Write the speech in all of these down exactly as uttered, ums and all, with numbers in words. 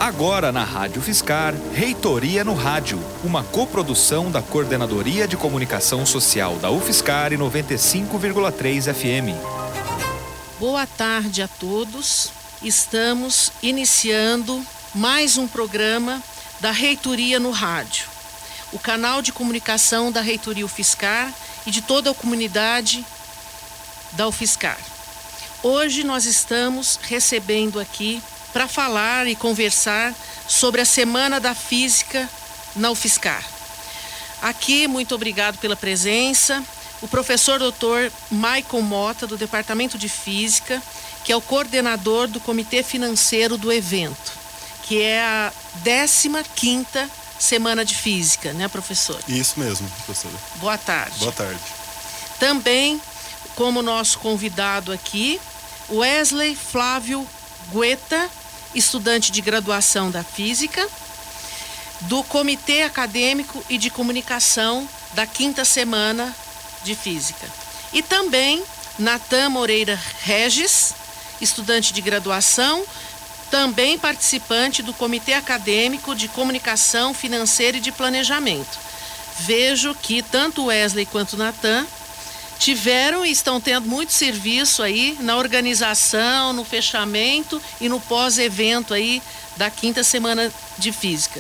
Agora na Rádio Fiscar, Reitoria no Rádio, uma coprodução da Coordenadoria de Comunicação Social da UFSCar e noventa e cinco vírgula três F M. Boa tarde a todos. Estamos iniciando mais um programa da Reitoria no Rádio, o canal de comunicação da Reitoria UFSCar e de toda a comunidade da UFSCar. Hoje nós estamos recebendo aqui para falar e conversar sobre a Semana da Física na UFSCar. Aqui, muito obrigado pela presença, o professor doutor Michael Mota, do Departamento de Física, que é o coordenador do Comitê Financeiro do evento, que é a décima quinta Semana de Física, né, professor? Isso mesmo, professora. Boa tarde. Boa tarde. Também, como nosso convidado aqui, Wesley Flávio Guetta, estudante de graduação da Física, do Comitê Acadêmico e de Comunicação da quinta Semana de Física. E também Natan Moreira Regis, estudante de graduação, também participante do Comitê Acadêmico de Comunicação Financeira e de Planejamento. Vejo que tanto Wesley quanto Natan tiveram e estão tendo muito serviço aí na organização, no fechamento e no pós-evento aí da quinta Semana de Física.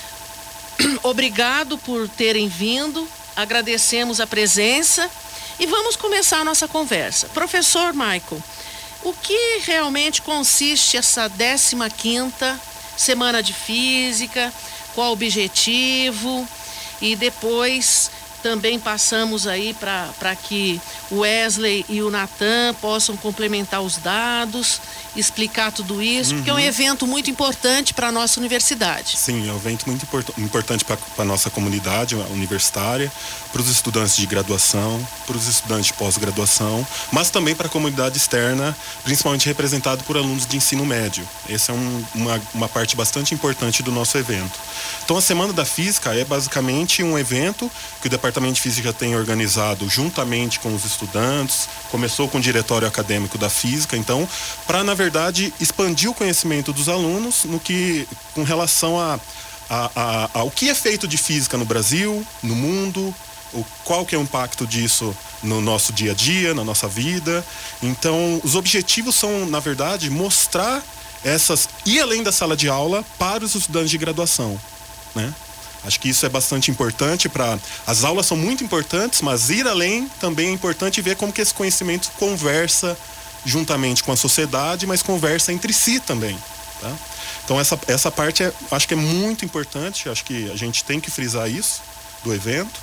Obrigado por terem vindo, agradecemos a presença e vamos começar a nossa conversa. Professor Michael, o que realmente consiste essa décima quinta Semana de Física? Qual o objetivo? E depois também passamos aí para que o Wesley e o Natan possam complementar os dados, explicar tudo isso, uhum. porque é um evento muito importante para a nossa universidade. Sim, é um evento muito import- importante para a nossa comunidade universitária, para os estudantes de graduação, para os estudantes de pós-graduação, mas também para a comunidade externa, principalmente representado por alunos de ensino médio. Essa é um, uma, uma parte bastante importante do nosso evento. Então, a Semana da Física é basicamente um evento que o Departamento de Física tem organizado juntamente com os estudantes, começou com o Diretório Acadêmico da Física, então, para, na verdade, expandir o conhecimento dos alunos no que, com relação a, a, a, ao que é feito de física no Brasil, no mundo, o, qual que é o impacto disso no nosso dia a dia, na nossa vida. Então, os objetivos são, na verdade, mostrar essas, ir além da sala de aula para os estudantes de graduação, né? Acho que isso é bastante importante para... As aulas são muito importantes, mas ir além também é importante ver como que esse conhecimento conversa juntamente com a sociedade, mas conversa entre si também, tá? Então essa, essa parte é, acho que é muito importante, acho que a gente tem que frisar isso do evento.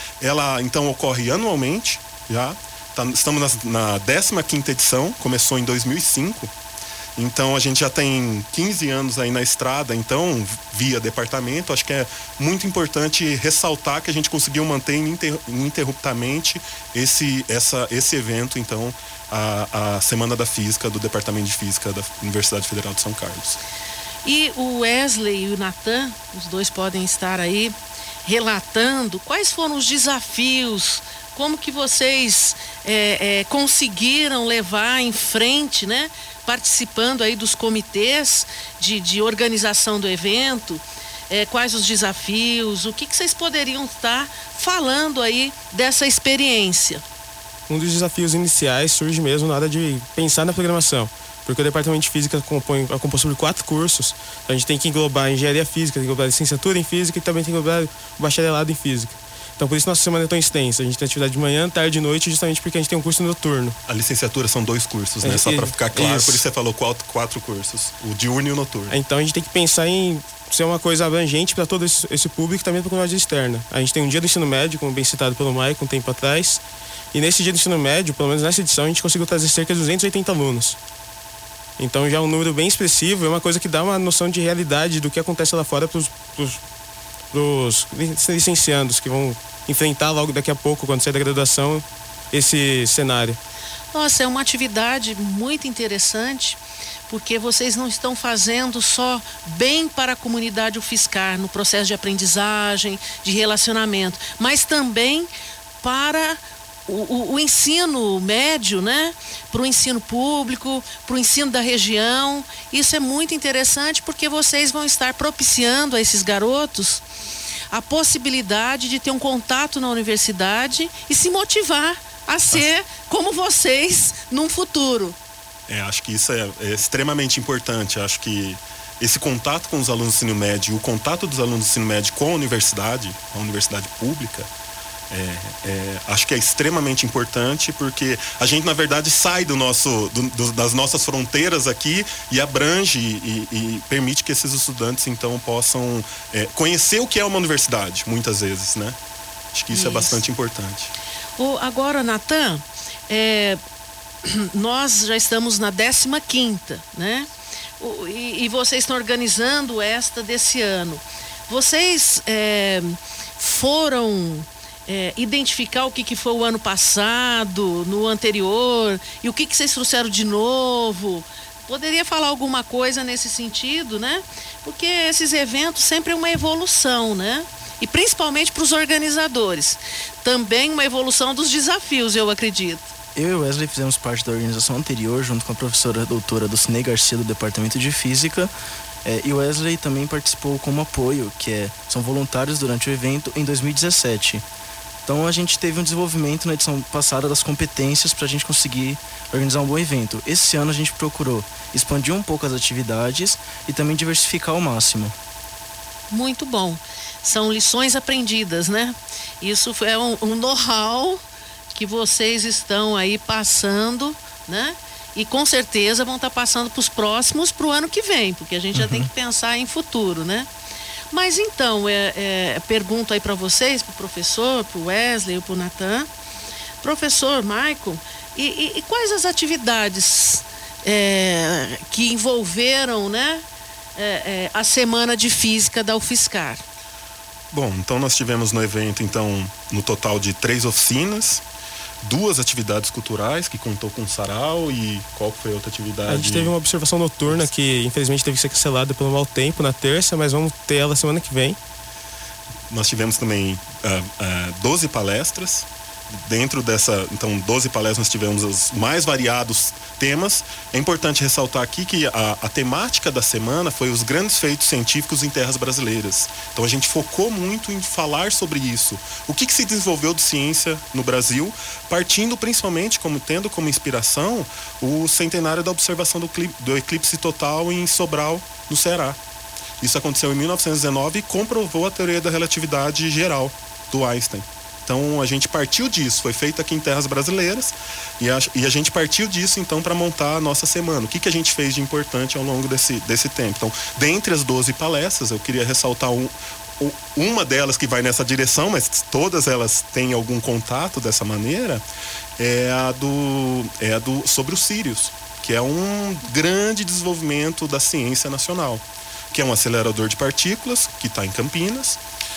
Ela então ocorre anualmente, já tá, estamos na, na décima quinta edição, começou em dois mil e cinco. Então a gente já tem quinze anos aí na estrada, então, via departamento. Acho que é muito importante ressaltar que a gente conseguiu manter ininter, ininterruptamente esse, essa, esse evento, então, a, a Semana da Física do Departamento de Física da Universidade Federal de São Carlos. E o Wesley e o Natan, os dois podem estar aí relatando quais foram os desafios, como que vocês é, é, conseguiram levar em frente, né? Participando aí dos comitês de, de organização do evento, é, quais os desafios, o que, que vocês poderiam estar falando aí dessa experiência? Um dos desafios iniciais surge mesmo na hora de pensar na programação, porque o Departamento de Física compõe, é composto por quatro cursos. Então a gente tem que englobar Engenharia Física, tem que englobar Licenciatura em Física e também tem que englobar o Bacharelado em Física. Então por isso nossa semana é tão extensa. A gente tem atividade de manhã, tarde e noite, justamente porque a gente tem um curso noturno. A licenciatura são dois cursos, né? É, Só para ficar claro, isso. Por isso você falou quatro, quatro cursos, o diurno e o noturno. Então a gente tem que pensar em ser uma coisa abrangente para todo esse, esse público e também para a comunidade externa. A gente tem um dia do ensino médio, como bem citado pelo Maicon um tempo atrás, e nesse dia do ensino médio, pelo menos nessa edição, a gente conseguiu trazer cerca de duzentos e oitenta alunos. Então já é um número bem expressivo, é uma coisa que dá uma noção de realidade do que acontece lá fora para os licenciandos que vão enfrentar logo daqui a pouco, quando sair da graduação, esse cenário. Nossa, é uma atividade muito interessante, porque vocês não estão fazendo só bem para a comunidade UFSCar no processo de aprendizagem, de relacionamento, mas também para o, o, o ensino médio, né, para o ensino público, para o ensino da região. Isso é muito interessante porque vocês vão estar propiciando a esses garotos a possibilidade de ter um contato na universidade e se motivar a ser como vocês num futuro. É, acho que isso é, é extremamente importante. Acho que esse contato com os alunos do ensino médio, o contato dos alunos do ensino médio com a universidade, a universidade pública, é, é, acho que é extremamente importante, porque a gente, na verdade, sai do nosso, do, do, das nossas fronteiras aqui e abrange e, e permite que esses estudantes, então, possam é, conhecer o que é uma universidade, muitas vezes, né? Acho que isso, isso. é bastante importante. O, agora, Natan, é, nós já estamos na décima quinta, né? O, e, e vocês estão organizando esta desse ano. Vocês é, foram é, identificar o que, que foi o ano passado, no anterior, e o que, que vocês trouxeram de novo? Poderia falar alguma coisa nesse sentido, né? Porque esses eventos sempre é uma evolução, né? E principalmente para os organizadores. Também uma evolução dos desafios, eu acredito. Eu e o Wesley fizemos parte da organização anterior, junto com a professora doutora Dulcinei Garcia, do Departamento de Física. É, e o Wesley também participou como apoio, que é, são voluntários durante o evento, em dois mil e dezessete. Então a gente teve um desenvolvimento na edição passada das competências para a gente conseguir organizar um bom evento. Esse ano a gente procurou expandir um pouco as atividades e também diversificar ao máximo. Muito bom. São lições aprendidas, né? Isso é um, um know-how que vocês estão aí passando, né? E com certeza vão estar passando para os próximos, para o ano que vem, porque a gente uhum. já tem que pensar em futuro, né? Mas então, é, é, pergunto aí para vocês, para o professor, para o Wesley ou para o Natan. Professor Michael, e, e, e quais as atividades é, que envolveram, né, é, é, a Semana de Física da UFSCar? Bom, então nós tivemos no evento, então, no total de três oficinas, duas atividades culturais, que contou com sarau, e qual foi a outra atividade? A gente teve uma observação noturna que infelizmente teve que ser cancelada pelo mau tempo na terça, mas vamos ter ela semana que vem. Nós tivemos também uh, uh, doze palestras. Dentro dessa, então, doze palestras, nós tivemos os mais variados temas. É importante ressaltar aqui que a, a temática da semana foi os grandes feitos científicos em terras brasileiras. Então a gente focou muito em falar sobre isso. O que, que se desenvolveu de ciência no Brasil, partindo principalmente, como tendo como inspiração, o centenário da observação do, do eclipse total em Sobral, no Ceará. Isso aconteceu em mil novecentos e dezenove e comprovou a teoria da relatividade geral do Einstein. Então a gente partiu disso, foi feito aqui em terras brasileiras e a, e a gente partiu disso então para montar a nossa semana. O que, que a gente fez de importante ao longo desse, desse tempo? Então, dentre as doze palestras, eu queria ressaltar um, uma delas que vai nessa direção, mas todas elas têm algum contato dessa maneira, é a do, é a do sobre os Sírios, que é um grande desenvolvimento da ciência nacional, que é um acelerador de partículas que está em Campinas.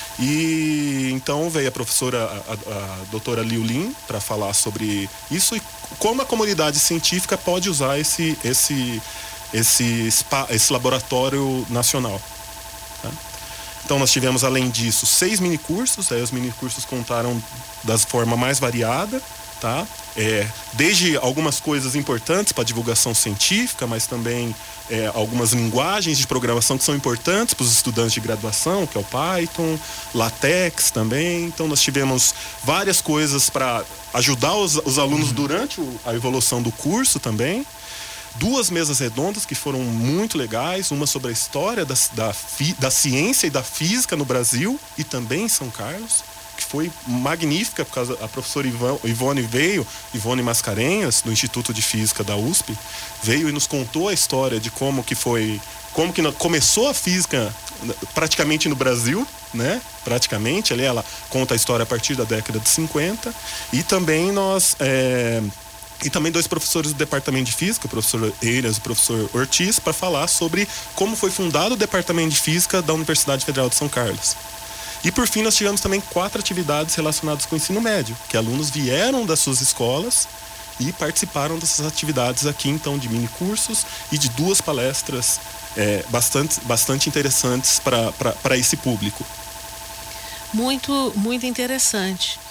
E então veio a professora, a, a, a doutora Liu Lin, para falar sobre isso e como a comunidade científica pode usar esse, esse, esse, spa, esse laboratório nacional. Tá? Então nós tivemos, além disso, seis minicursos. Aí os minicursos contaram da forma mais variada, tá? É, desde algumas coisas importantes para divulgação científica, mas também é, algumas linguagens de programação que são importantes para os estudantes de graduação, que é o Python, LaTeX também. Então nós tivemos várias coisas para ajudar os, os alunos durante o, a evolução do curso também. Duas mesas redondas que foram muito legais, uma sobre a história da, da, da ciência e da física no Brasil e também em São Carlos, que foi magnífica, por causa a professora Ivone veio, Ivone Mascarenhas, do Instituto de Física da U S P, veio e nos contou a história de como que foi, como que começou a física praticamente no Brasil, né? Praticamente, ali ela conta a história a partir da década de cinquenta, e também nós... É, e também dois professores do Departamento de Física, o professor Eiras e o professor Ortiz, para falar sobre como foi fundado o Departamento de Física da Universidade Federal de São Carlos. E por fim nós tivemos também quatro atividades relacionadas com o ensino médio, que alunos vieram das suas escolas e participaram dessas atividades aqui, então, de mini cursos e de duas palestras é, bastante, bastante interessantes para esse público. Muito, muito interessante.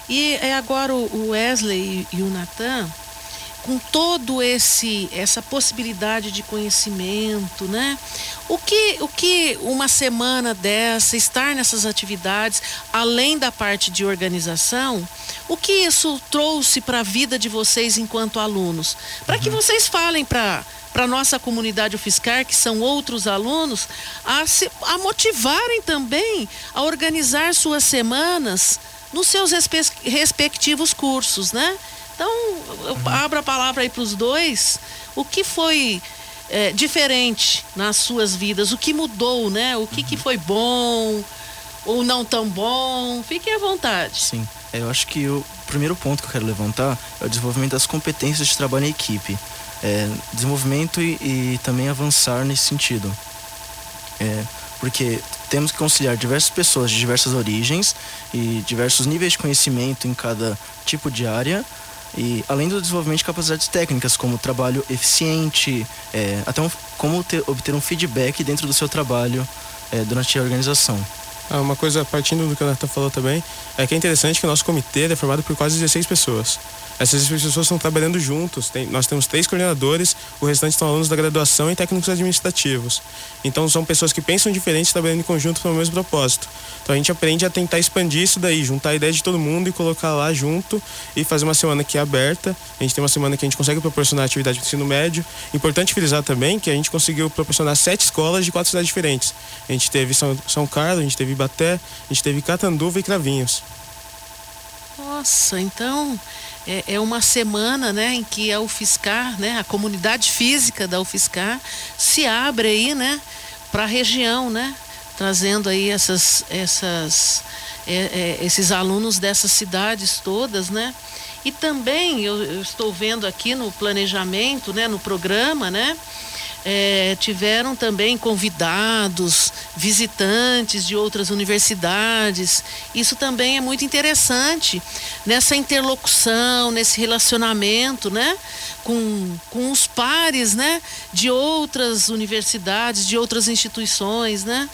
E é agora o Wesley e o Natan, com todo esse essa possibilidade de conhecimento, né? O que, o que uma semana dessa, estar nessas atividades, além da parte de organização, o que isso trouxe para a vida de vocês enquanto alunos? Para uhum. que vocês falem para para a nossa comunidade UFSCar, que são outros alunos, a, se, a motivarem também a organizar suas semanas nos seus respe, respectivos cursos, né? Então, eu uhum. abro a palavra aí para os dois. O que foi é, diferente nas suas vidas? O que mudou, né? O que, uhum. que foi bom ou não tão bom? Fiquem à vontade. Sim, eu acho que o primeiro ponto que eu quero levantar é o desenvolvimento das competências de trabalho em equipe. É, desenvolvimento e, e também avançar nesse sentido. É, porque temos que conciliar diversas pessoas de diversas origens e diversos níveis de conhecimento em cada tipo de área, e além do desenvolvimento de capacidades técnicas, como trabalho eficiente, é, até um, como ter, obter um feedback dentro do seu trabalho é, durante a organização. Ah, uma coisa, partindo do que o Nathan falou também, é que é interessante que o nosso comitê é formado por quase dezesseis pessoas. Essas pessoas estão trabalhando juntos. Tem, nós temos três coordenadores, o restante são alunos da graduação e técnicos administrativos. Então são pessoas que pensam diferente, trabalhando em conjunto para o mesmo propósito. Então a gente aprende a tentar expandir isso daí, juntar a ideia de todo mundo e colocar lá junto e fazer uma semana que é aberta. A gente tem uma semana que a gente consegue proporcionar atividade de ensino médio. Importante frisar também que a gente conseguiu proporcionar sete escolas de quatro cidades diferentes. A gente teve São, São Carlos, a gente teve Ibaté, a gente teve Catanduva e Cravinhos. Nossa, então é, é uma semana, né, em que a UFSCar, né, a comunidade física da UFSCar se abre aí, né, para a região, né, trazendo aí essas, essas, é, é, esses alunos dessas cidades todas, né. E também eu, eu estou vendo aqui no planejamento, né, no programa, né, É, tiveram também convidados, visitantes de outras universidades. Isso também é muito interessante nessa interlocução, nesse relacionamento, né, com, com os pares, né, de outras universidades, de outras instituições, né?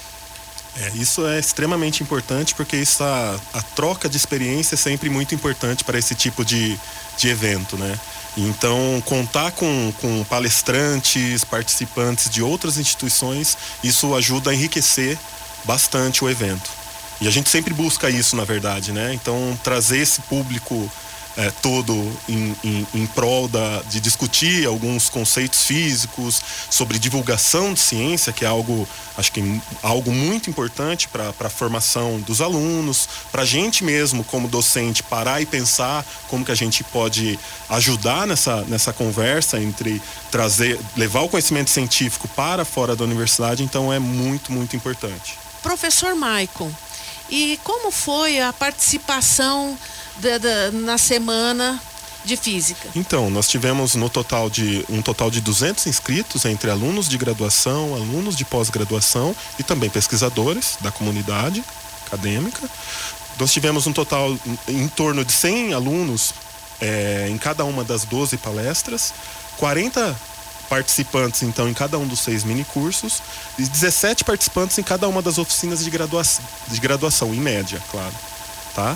É, isso é extremamente importante, porque isso, a, a troca de experiência é sempre muito importante para esse tipo de, de evento, né? Então, contar com, com palestrantes, participantes de outras instituições, isso ajuda a enriquecer bastante o evento. E a gente sempre busca isso, na verdade, né? Então, trazer esse público é, todo em, em, em prol da, de discutir alguns conceitos físicos, sobre divulgação de ciência, que é algo, acho que algo muito importante para a formação dos alunos, para a gente mesmo, como docente, parar e pensar como que a gente pode ajudar nessa, nessa conversa entre trazer, levar o conhecimento científico para fora da universidade. Então é muito, muito importante. Professor Maicon, e como foi a participação da, da, na semana de física? Então, nós tivemos no total de, um total de duzentos inscritos, entre alunos de graduação, alunos de pós-graduação e também pesquisadores da comunidade acadêmica. Nós tivemos um total em torno de cem alunos é, em cada uma das doze palestras, quarenta participantes, então, em cada um dos seis minicursos e dezessete participantes em cada uma das oficinas de graduação, de graduação em média, claro, tá?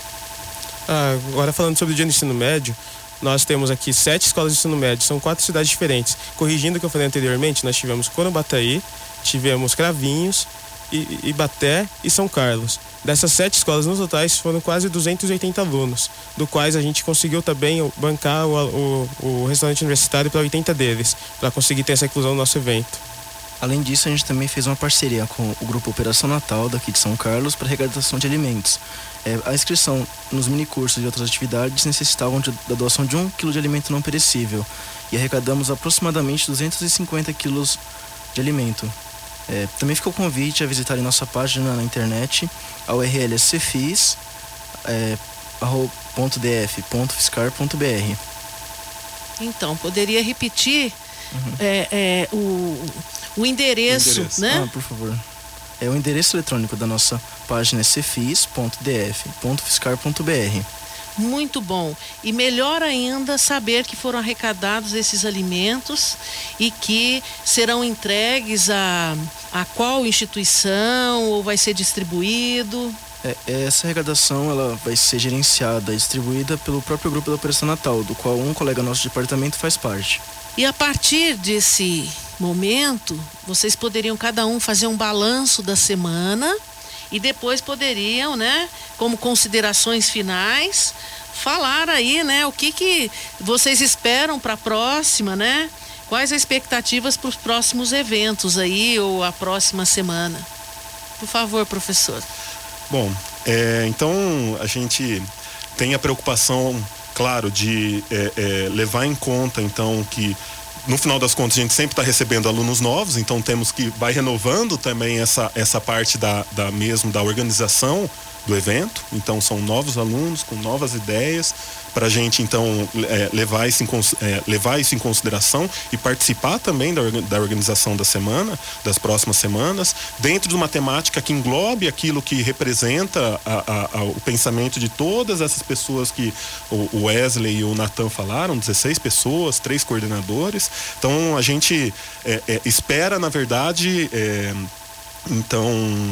Ah, agora falando sobre o dia do ensino médio, nós temos aqui sete escolas de ensino médio, são quatro cidades diferentes. Corrigindo o que eu falei anteriormente, nós tivemos Corumbataí, tivemos Cravinhos, Ibaté e São Carlos. Dessas sete escolas, nos totais, foram quase duzentos e oitenta alunos, do quais a gente conseguiu também bancar o, o, o restaurante universitário para oitenta deles, para conseguir ter essa inclusão no nosso evento. Além disso, a gente também fez uma parceria com o Grupo Operação Natal, daqui de São Carlos, para arrecadação de alimentos. É, a inscrição nos minicursos e outras atividades necessitavam de, da doação de um quilo de alimento não perecível, e arrecadamos aproximadamente duzentos e cinquenta quilos de alimento. É, também fica o convite a visitarem nossa página na internet, a U R L é cefis ponto d f ponto u f s c a r ponto b r. Então, poderia repetir Uhum. é, é, o, o, endereço, o endereço, né? Ah, por favor. É, o endereço eletrônico da nossa página é cefis ponto d f ponto u f s c a r ponto b r. Muito bom. E melhor ainda saber que foram arrecadados esses alimentos e que serão entregues a, a qual instituição ou vai ser distribuído? É, essa arrecadação ela vai ser gerenciada e distribuída pelo próprio grupo da Operação Natal, do qual um colega nosso do departamento faz parte. E a partir desse momento, vocês poderiam cada um fazer um balanço da semana e depois poderiam, né, como considerações finais, falar aí, né, o que que vocês esperam para a próxima, né? Quais as expectativas para os próximos eventos aí ou a próxima semana? Por favor, professor. Bom, é, então a gente tem a preocupação, claro, de é, é, levar em conta, então, que no final das contas a gente sempre está recebendo alunos novos, então temos que vai renovando também essa, essa parte da, da mesmo da organização do evento. Então são novos alunos com novas ideias para a gente então é, levar, isso em, é, levar isso em consideração e participar também da, da organização da semana, das próximas semanas, dentro de uma temática que englobe aquilo que representa a, a, a, o pensamento de todas essas pessoas que o Wesley e o Nathan falaram, dezesseis pessoas, três coordenadores. Então a gente é, é, espera, na verdade, é, então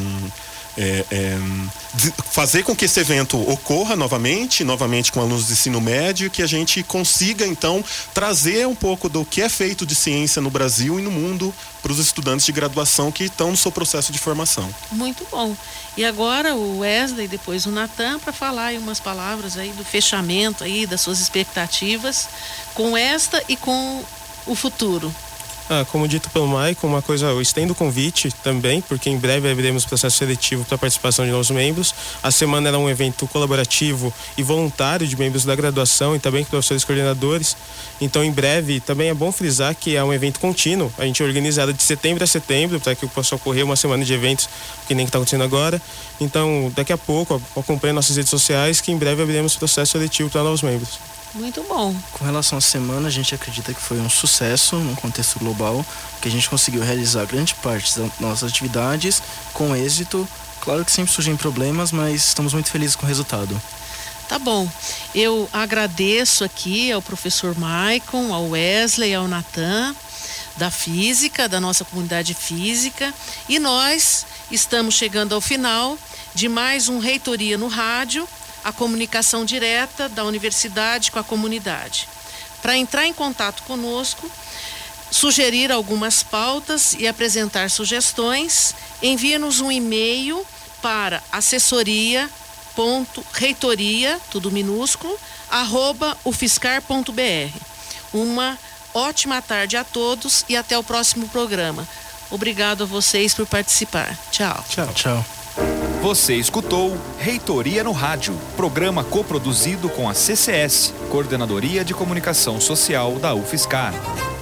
É, é, fazer com que esse evento ocorra novamente, novamente com alunos de ensino médio, que a gente consiga então trazer um pouco do que é feito de ciência no Brasil e no mundo para os estudantes de graduação que estão no seu processo de formação. Muito bom. E agora o Wesley, depois o Nathan, para falar aí umas palavras aí do fechamento aí, das suas expectativas com esta e com o futuro. Ah, como dito pelo Maicon, uma coisa, eu estendo o convite também, porque em breve abriremos processo seletivo para a participação de novos membros. A semana era um evento colaborativo e voluntário de membros da graduação e também com professores coordenadores. Então, em breve, também é bom frisar que é um evento contínuo. A gente é organizado de setembro a setembro, para que possa ocorrer uma semana de eventos, que nem está acontecendo agora. Então, daqui a pouco, acompanhe nossas redes sociais, que em breve abriremos processo seletivo para novos membros. Muito bom. Com relação à semana, a gente acredita que foi um sucesso no contexto global, que a gente conseguiu realizar grande parte das nossas atividades com êxito. Claro que sempre surgem problemas, mas estamos muito felizes com o resultado. Tá bom. Eu agradeço aqui ao professor Maicon, ao Wesley, ao Nathan, da física, da nossa comunidade física, e nós estamos chegando ao final de mais um Reitoria no Rádio, a comunicação direta da universidade com a comunidade. Para entrar em contato conosco, sugerir algumas pautas e apresentar sugestões, envie-nos um e-mail para assessoria.reitoria, tudo minúsculo, arroba ufiscar ponto br. Uma ótima tarde a todos e até o próximo programa. Obrigado a vocês por participar. Tchau. Tchau. Tchau. Você escutou Reitoria no Rádio, programa coproduzido com a C C S, Coordenadoria de Comunicação Social da UFSCar.